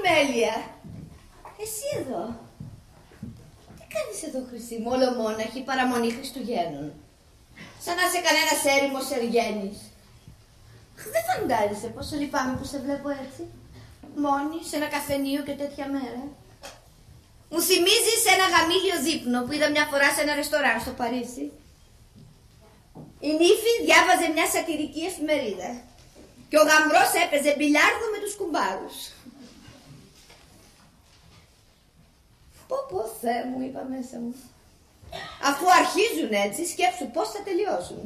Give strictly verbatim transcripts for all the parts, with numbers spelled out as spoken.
Αμέλεια. Εσύ εδώ. Τι κάνεις εδώ, Χρυσή μου, όλο μόναχη, παραμονή Χριστουγέννων. Σαν να είσαι κανένας έρημος Εργένης. Δεν φαντάζεσαι πόσο λυπάμαι που σε βλέπω έτσι. Μόνη, σε ένα καφενείο και τέτοια μέρα. Μου θυμίζει σε ένα γαμήλιο δείπνο που είδα μια φορά σε ένα ρεστοράν στο Παρίσι. Η νύφη διάβαζε μια σατυρική εφημερίδα και ο γαμπρός έπαιζε μπιλιάρδο με τους κουμπάρους. Πω πω Θεέ μου, είπα μέσα μου. Αφού αρχίζουν έτσι, σκέψου πώς θα τελειώσουν.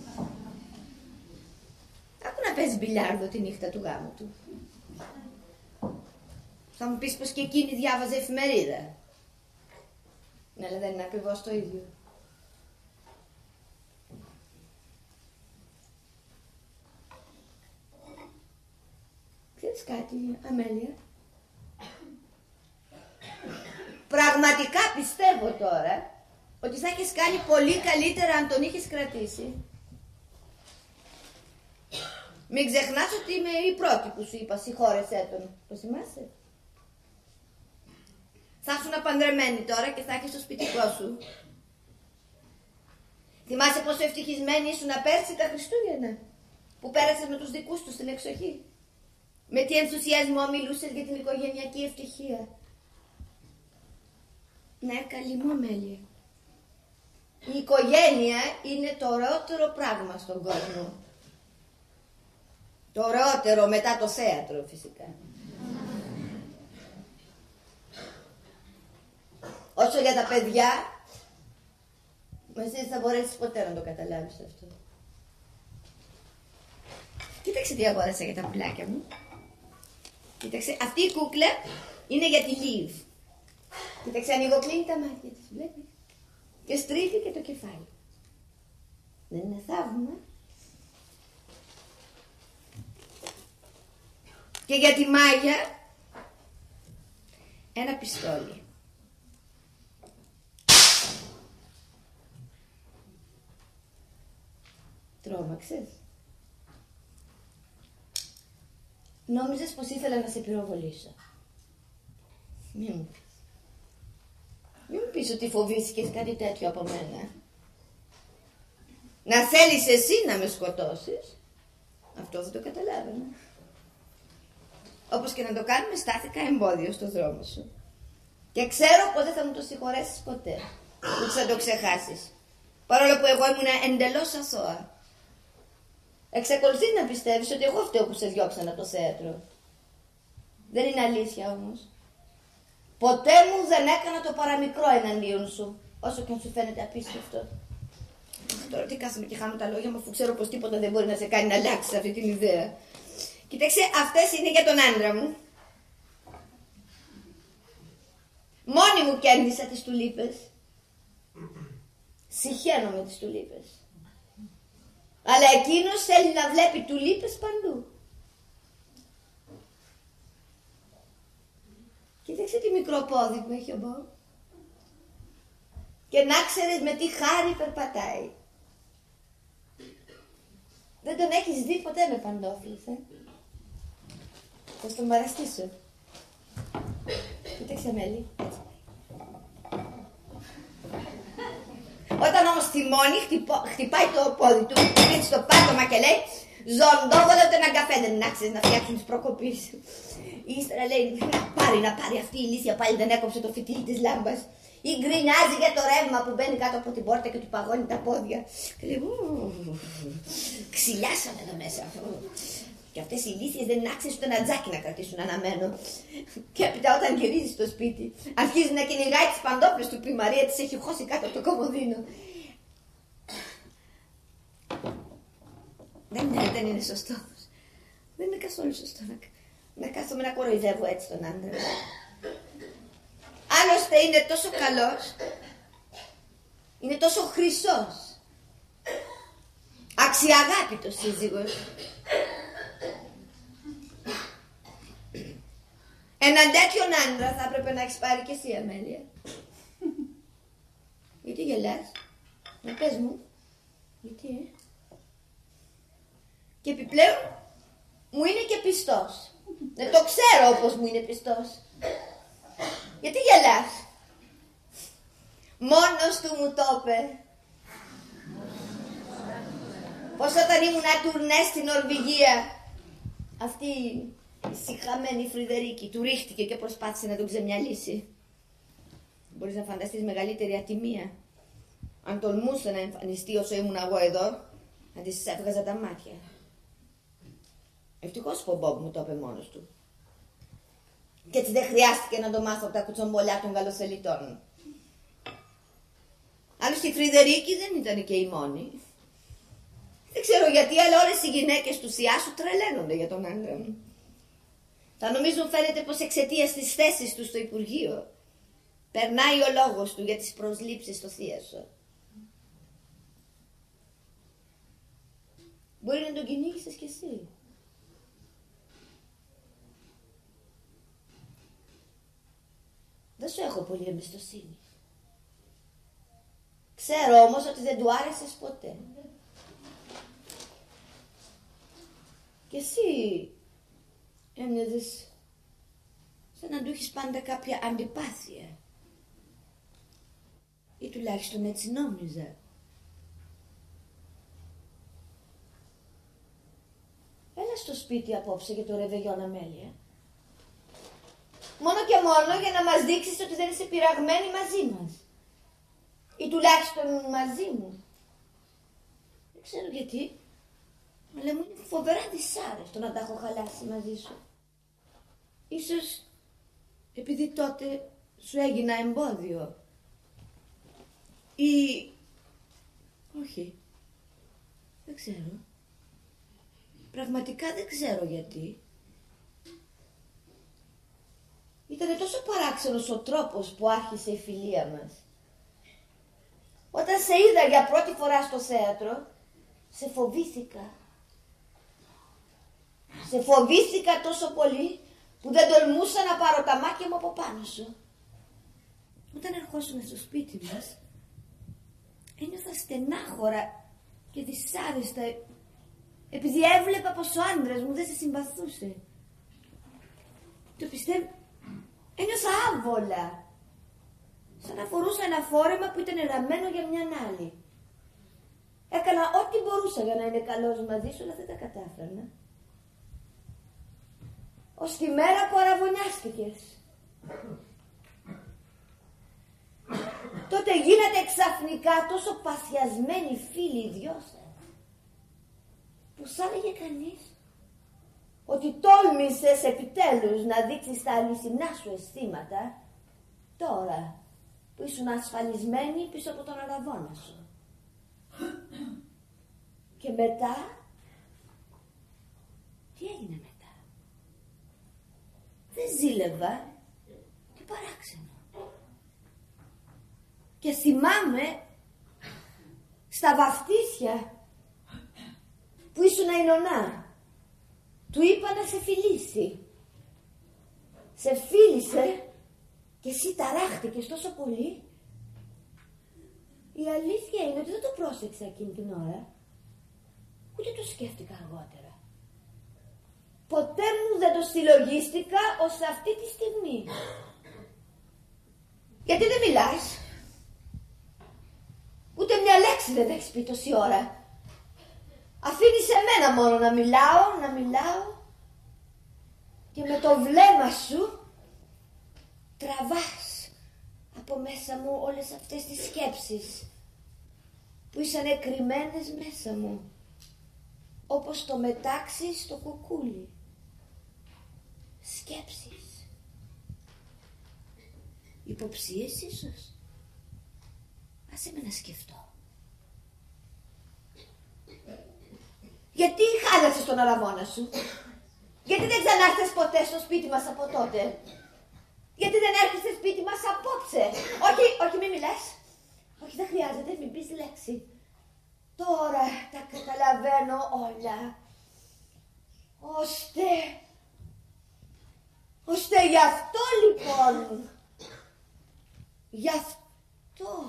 Άκου να παίζει μπιλιάρδο τη νύχτα του γάμου του. Θα μου πεις πως και εκείνη διάβαζε εφημερίδα. Ναι, αλλά δεν είναι ακριβώς το ίδιο. Ξέρεις κάτι, Αμέλεια? Πραγματικά πιστεύω τώρα ότι θα έχεις κάνει πολύ καλύτερα αν τον είχες κρατήσει. Μην ξεχνάς ότι είμαι η πρώτη που σου είπα συγχώρεσέ τον. Το θυμάσαι? Θα έρθουν απαντρεμένοι τώρα και θα έχεις το σπιτικό σου. Θυμάσαι πόσο ευτυχισμένη ήσουν πέρσι τα Χριστούγεννα που πέρασες με τους δικούς τους στην εξοχή? Με τι ενθουσιασμό μιλούσες για την οικογενειακή ευτυχία. Ναι, καλή μου Αμέλεια. Η οικογένεια είναι το ωραιότερο πράγμα στον κόσμο. Το ωραιότερο μετά το θέατρο φυσικά. Όσο για τα παιδιά, εσύ δεν θα μπορέσεις ποτέ να το καταλάβεις αυτό. Κοίταξε τι αγόρασα για τα πουλάκια μου. Κοίταξε, αυτή η κούκλα είναι για τη Λίβ. Κοίταξε, ανοιγοκλίνει τα μάτια της, βλέπεις. Και στρίφει και το κεφάλι. Δεν είναι θαύμα? Και για τη Μάγια, ένα πιστόλι. Τρόμαξες? Νόμιζες πως ήθελα να σε πυροβολήσω. Μη μου πεις. Μη μου πεις ότι φοβήθηκες κάτι τέτοιο από μένα. Να θέλεις εσύ να με σκοτώσεις, αυτό δεν το καταλάβαινα. Όπως και να το κάνουμε, στάθηκα εμπόδιο στο δρόμο σου. Και ξέρω πως δεν θα μου το συγχωρέσεις ποτέ. Ούτε θα το ξεχάσεις. Παρόλο που εγώ ήμουν εντελώς αθώα. Εξακολουθείς να πιστεύεις ότι εγώ φταίω που σε διώξανα από το θέατρο. Δεν είναι αλήθεια όμως. Ποτέ μου δεν έκανα το παραμικρό εναντίον σου, όσο και αν σου φαίνεται απίστευτο. Τώρα τι κάθομαι και χάνω τα λόγια μου, αφού ξέρω πως τίποτα δεν μπορεί να σε κάνει να αλλάξεις αυτή την ιδέα. Κοίταξε, αυτές είναι για τον άντρα μου. Μόνη μου κέρδισα τις τουλίπες. Συχαίνω με τις τουλίπες. Αλλά εκείνος θέλει να βλέπει τουλίπες παντού. Κοίταξε τι μικρό πόδι που έχει ο Μπομπ. Και να ξέρεις με τι χάρη περπατάει. Δεν τον έχεις δει ποτέ με παντόφλες, ε? Θα στον παραστήσω. Κοίταξε Μέλη, έτσι. Όταν όμως θυμώνει, χτυπάει το πόδι του, πήρε στο πάτωμα και λέει «Ζοντόβολο ούτε έναν καφέ δεν άξιζε να φτιάξουν τις προκοπής». Ύστερα λέει «Να πάρει, να πάρει αυτή η ηλίθεια πάλι δεν έκοψε το φυτίλι της λάμπας». Ή γκρινιάζει για το ρεύμα που μπαίνει κάτω από την πόρτα και του παγώνει τα πόδια. Και λέει «Ξυλιάσανε εδώ μέσα». Και αυτές οι ηλίθιες δεν είναι άξιες ούτε ένα τζάκι να κρατήσουν αναμένο. Και έπειτα όταν γυρίζει στο σπίτι, αρχίζει να κυνηγάει τις παντόφλες του που η Μαρία τις έχει χώσει κάτω από το κομμωδίνο. Δεν είναι, δεν είναι σωστό. Δεν είναι καθόλου σωστό να, να κάθομαι να κοροϊδεύω έτσι τον άντρα. Άλλωστε είναι τόσο καλός, είναι τόσο χρυσός, αξιαγάπητος σύζυγος. Έναν τέτοιον άντρα θα έπρεπε να έχεις πάρει και εσύ, Αμέλεια. Γιατί γελάς? Να πες μου. Γιατί, ε? Και επιπλέον μου είναι και πιστός. Δεν το ξέρω πως μου είναι πιστός. Γιατί γελάς? Μόνος του μου το είπε. Πως όταν ήμουν τουρνέ στην Νορβηγία, αυτή η σιχαμένη Φρυδερίκη του ρίχτηκε και προσπάθησε να τον ξεμυαλίσει. Μπορείς να φανταστείς μεγαλύτερη ατιμία? Αν τολμούσε να εμφανιστεί όσο ήμουν εγώ εδώ, να της έβγαζα τα μάτια. Ευτυχώς που ο Μπομπ μου το είπε μόνος του. Και έτσι δεν χρειάστηκε να το μάθω από τα κουτσομπολιά των καλοσελιτών. Άλλωστε η Φρυδερίκη δεν ήταν και η μόνη. Δεν ξέρω γιατί, αλλά όλες οι γυναίκες του Σιάσου τρελαίνονται για τον άντρα μου. Θα νομίζουν φαίνεται πως εξαιτίας της θέσης του στο Υπουργείο περνάει ο λόγος του για τις προσλήψεις στο Θίασο. Μπορεί να τον κυνήγησες κι εσύ. Δεν σου έχω πολύ εμπιστοσύνη. Ξέρω όμως ότι δεν του άρεσες ποτέ. Και εσύ έμοιαζες σαν να του έχεις πάντα κάποια αντιπάθεια. Ή τουλάχιστον έτσι νόμιζα. Έλα στο σπίτι απόψε για το ρεβεγιόν, Αμέλεια. Μόνο και μόνο για να μας δείξεις ότι δεν είσαι πειραγμένη μαζί μας. Ή τουλάχιστον μαζί μου. Δεν ξέρω γιατί, αλλά μου είναι φοβερά δυσάρεστο να τα έχω χαλάσει μαζί σου. Ίσως επειδή τότε σου έγινα εμπόδιο. Ή... όχι. Δεν ξέρω. Πραγματικά δεν ξέρω γιατί. Ήτανε τόσο παράξενος ο τρόπος που άρχισε η φιλία μας. Όταν σε είδα για πρώτη φορά στο θέατρο, σε φοβήθηκα. Σε φοβήθηκα τόσο πολύ που δεν τολμούσα να πάρω τα μάτια μου από πάνω σου. Όταν ερχόσουν στο σπίτι μας, ένιωθα στενάχωρα και δυσάρεστα, επειδή έβλεπα πως ο άντρας μου δεν σε συμπαθούσε. Το πιστεύω, ένιωθα άβολα, σαν να φορούσα ένα φόρεμα που ήταν ραμμένο για μιαν άλλη. Έκανα ό,τι μπορούσα για να είμαι καλός μαζί σου, αλλά δεν τα κατάφρανα. Ως τη μέρα που αραβωνιάστηκες. Τότε γίνατε ξαφνικά τόσο παθιασμένοι φίλοι οι δυο σας, που σ' έλεγε κανείς ότι τόλμησες επιτέλους να δείξεις τα αληθινά σου αισθήματα τώρα που ήσουν ασφαλισμένοι πίσω από τον αραβώνα σου. Και μετά, τι έγινε μετά? Δεν ζήλευα και παράξενο. Και θυμάμαι στα βαφτίσια που ήσουν αεινονά, του είπα να σε φιλήσει. Σε φίλησε και εσύ ταράχτηκες τόσο πολύ. Η αλήθεια είναι ότι δεν το πρόσεξα εκείνη την ώρα, ούτε το σκέφτηκα αργότερα. Ποτέ μου δεν το συλλογίστηκα ως αυτή τη στιγμή. Γιατί δεν μιλάς? Ούτε μια λέξη δεν έχεις πει τόση ώρα. Αφήνεις εμένα μόνο να μιλάω, να μιλάω και με το βλέμμα σου τραβάς από μέσα μου όλες αυτές τις σκέψεις που ήσαν κρυμμένες μέσα μου, όπως το μετάξι στο κουκούλι. Σκέψεις. Υποψίες ίσως. Άσε με να σκεφτώ. Γιατί χάλασες τον αραβώνα σου? Γιατί δεν ξανάρθες ποτέ στο σπίτι μας από τότε? Γιατί δεν έρχεσαι σπίτι μας απόψε? Όχι, όχι, μην μιλάς. Όχι, δεν χρειάζεται, μην πεις λέξη. Τώρα τα καταλαβαίνω όλα. Ώστε... Ώστε γι' αυτό λοιπόν. Γι' αυτό.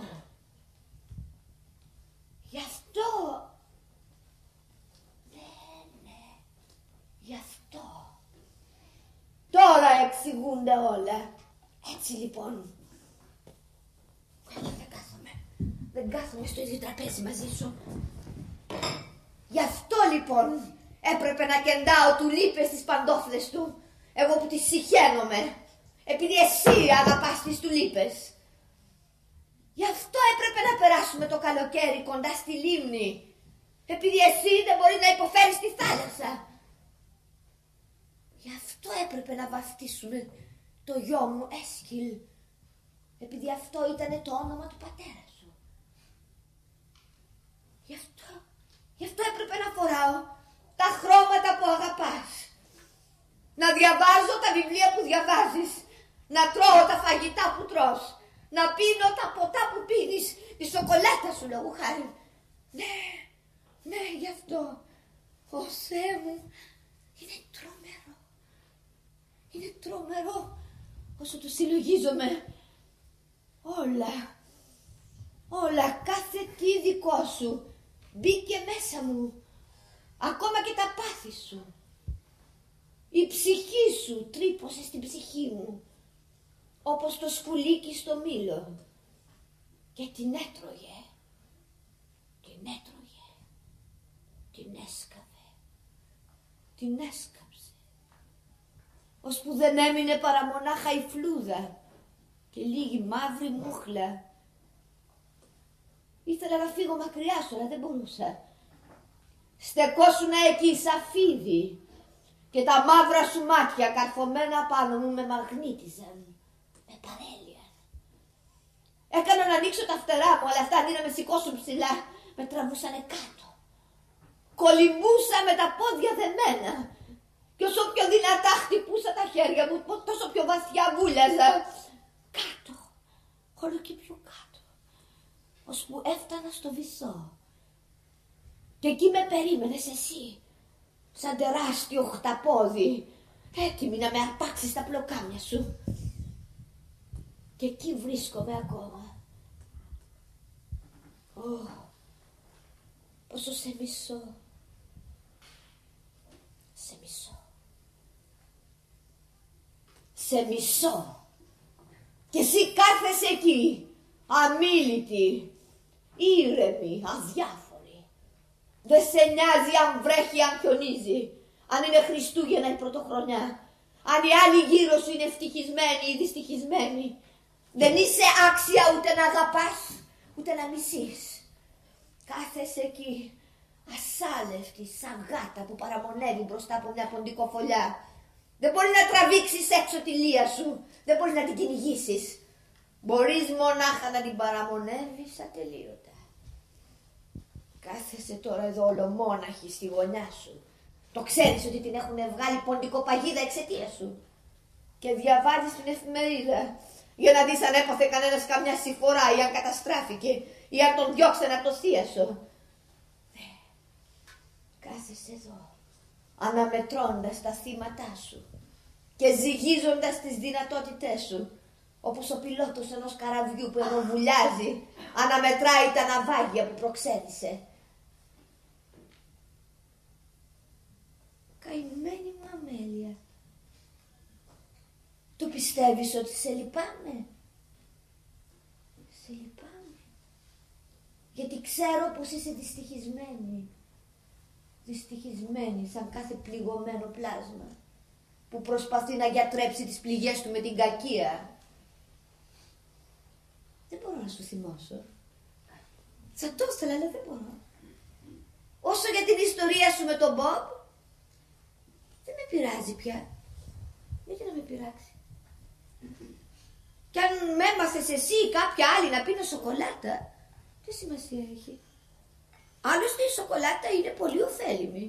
Γι' αυτό. Ναι, ναι. Γι' αυτό. παραξηγούνται όλα. Έτσι λοιπόν. Δεν κάθομαι. Δεν κάθομαι στο ίδιο τραπέζι μαζί σου. Γι' αυτό λοιπόν έπρεπε να κεντάω τουλίπες στις παντόφλες του. Εγώ που τις συχαίνομαι. Επειδή εσύ αγαπάς τις τουλίπες. Γι' αυτό έπρεπε να περάσουμε το καλοκαίρι κοντά στη λίμνη. Επειδή εσύ δεν μπορείς να υποφέρεις τη θάλασσα. Γι' αυτό έπρεπε να βαφτίσουμε το γιο μου Έσκυλ. Επειδή αυτό ήταν το όνομα του πατέρα σου. Γι' αυτό, γι' αυτό έπρεπε να φοράω τα χρώματα που αγαπάς. Να διαβάζω τα βιβλία που διαβάζεις. Να τρώω τα φαγητά που τρως. Να πίνω τα ποτά που πίνεις. Τη σοκολάτα σου λόγου χάρη. Ναι, ναι, γι' αυτό. Ω Θεέ μου, είναι τρομερό. Είναι τρομερό όσο το συλλογίζομαι. Όλα, όλα, κάθε τι δικό σου μπήκε μέσα μου. Ακόμα και τα πάθη σου. Η ψυχή σου τρύπωσε στην ψυχή μου. Όπως το σκουλίκι στο μήλο. Και την έτρωγε. Την έτρωγε. Την έσκαβε. Την έσκαψε. Ώσπου δεν έμεινε παρά μονάχα η φλούδα και λίγη μαύρη μούχλα. Ήθελα να φύγω μακριά σου, αλλά δεν μπορούσα. Στεκόσουνα εκεί σαν φίδι και τα μαύρα σου μάτια καρφωμένα πάνω μου με μαγνήτιζαν, με παρέλυαν. Έκανα να ανοίξω τα φτερά μου, αλλά αυτά αντί να με σηκώσουν ψηλά, με τραβούσανε κάτω. Κολυμπούσα με τα πόδια δεμένα και όσο πιο δυνατά χτυπούσα τα χέρια μου, τόσο πιο βαθιά βούλιαζα. Κάτω, όλο και πιο κάτω, ώσπου έφτανα στο βυθό. Και εκεί με περίμενες εσύ, σαν τεράστιο χταπόδι, έτοιμη να με αρπάξει στα πλοκάμια σου. Και εκεί βρίσκομαι ακόμα. Ω, πόσο σε μισώ. Σε μισώ. Σε μισώ. Και εσύ κάθεσαι εκεί, αμίλητη, ήρεμη, αδιάφορη. Δεν σε νοιάζει αν βρέχει, αν χιονίζει, αν είναι Χριστούγεννα ή Πρωτοχρονιά, αν οι άλλοι γύρω σου είναι ευτυχισμένοι ή δυστυχισμένοι. Δεν είσαι άξια ούτε να αγαπάς, ούτε να μισείς. Κάθεσαι εκεί, ασάλευτη, σαν γάτα που παραμονεύει μπροστά από μια ποντικοφολιά. Δεν μπορεί να τραβήξεις έξω τη λία σου, δεν μπορεί να την κυνηγήσεις. Μπορείς μονάχα να την παραμονεύεις ατελείωτα. Κάθεσαι τώρα εδώ ολομόναχη στη γωνιά σου. Το ξέρεις ότι την έχουν βγάλει ποντικοπαγίδα εξαιτίας σου. Και διαβάζεις την εφημερίδα για να δεις αν έπαθε κανένας καμιά συμφορά ή αν καταστράφηκε ή αν τον διώξανε από το θίασο. Ναι. Κάθεσαι εδώ, αναμετρώντας τα θύματά σου και ζυγίζοντας τις δυνατότητές σου, όπως ο πιλότος ενός καραβιού που ενώ βουλιάζει αναμετράει τα ναυάγια που προξένησε. Καημένη μου Αμέλεια, το πιστεύεις ότι σε λυπάμαι? Σε λυπάμαι, γιατί ξέρω πως είσαι δυστυχισμένη. Δυστυχισμένη σαν κάθε πληγωμένο πλάσμα που προσπαθεί να γιατρέψει τις πληγές του με την κακία. Δεν μπορώ να σου θυμώσω. Θα το ήθελα, αλλά δεν μπορώ. Όσο για την ιστορία σου με τον Μπομπ, δεν με πειράζει πια. Γιατί να με πειράξει? Κι αν με έμαθες εσύ ή κάποια άλλη να πίνω σοκολάτα, τι σημασία έχει? Άλλωστε η σοκολάτα είναι πολύ ωφέλιμη.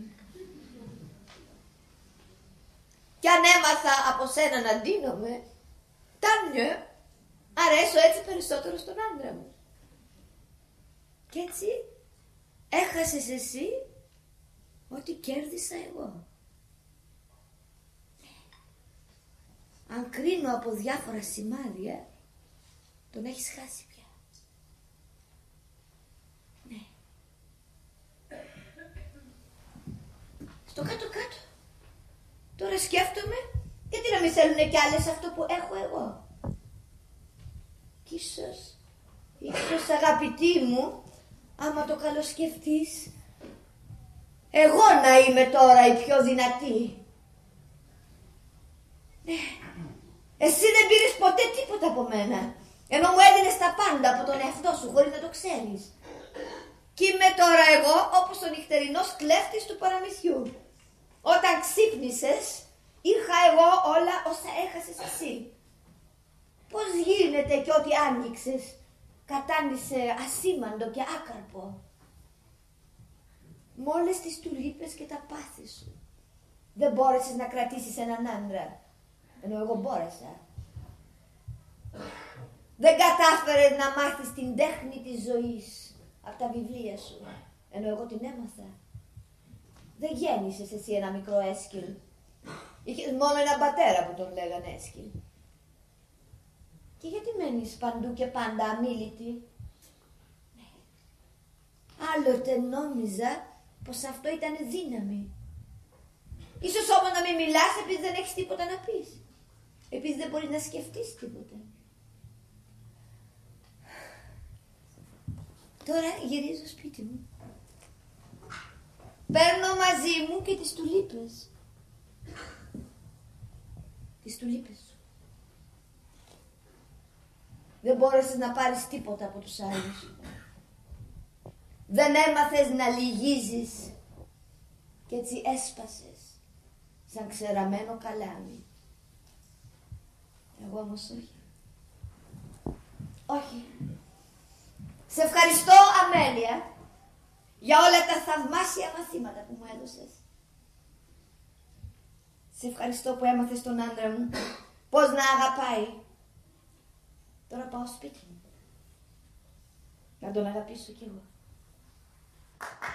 Κι αν έμαθα από σένα να ντύνομαι, τάνιο, αρέσω έτσι περισσότερο στον άντρα μου. Κι έτσι έχασες εσύ ό,τι κέρδισα εγώ. Αν κρίνω από διάφορα σημάδια, τον έχεις χάσει πια. Ναι. Στο κάτω-κάτω, τώρα σκέφτομαι γιατί να μην θέλουν κι άλλες αυτό που έχω εγώ. Κι ίσως, ίσως αγαπητή μου, άμα το καλοσκεφτείς, εγώ να είμαι τώρα η πιο δυνατή. Ναι, εσύ δεν πήρες ποτέ τίποτα από μένα, ενώ μου έδινες τα πάντα από τον εαυτό σου χωρίς να το ξέρεις. Κι είμαι τώρα εγώ όπως ο νυχτερινός κλέφτης του παραμυθιού. Όταν ξύπνησες, είχα εγώ όλα όσα έχασες εσύ. Πώς γίνεται κι ό,τι άνοιξες κατάντησε ασήμαντο και άκαρπο. Με όλες τις τουλίπες και τα πάθη σου. Δεν μπόρεσες να κρατήσεις έναν άντρα, ενώ εγώ μπόρεσα. Δεν κατάφερες να μάθεις την τέχνη της ζωής από τα βιβλία σου, ενώ εγώ την έμαθα. Δεν γέννησες εσύ ένα μικρό Έσκυλ. Είχες μόνο έναν πατέρα που τον λέγανε Έσκυλ. Και γιατί μένεις παντού και πάντα αμίλητη? Άλλοτε νόμιζα πως αυτό ήταν δύναμη. Ίσως όμως να μην μιλάς επειδή δεν έχεις τίποτα να πεις. Επειδή δεν μπορείς να σκεφτείς τίποτα. Τώρα γυρίζω σπίτι μου. Παίρνω μαζί μου και τις τουλίπες. Τις τουλίπες σου. Δεν μπόρεσες να πάρεις τίποτα από τους άλλους. Δεν έμαθες να λυγίζεις και έτσι έσπασες σαν ξεραμένο καλάμι. Εγώ όμως όχι. Όχι. Σε ευχαριστώ, Αμέλεια, για όλα τα θαυμάσια μαθήματα που μου έδωσες. Σε ευχαριστώ που έμαθες τον άντρα μου πώς να αγαπάει. Τώρα πάω σπίτι μου να τον αγαπήσω κι εγώ.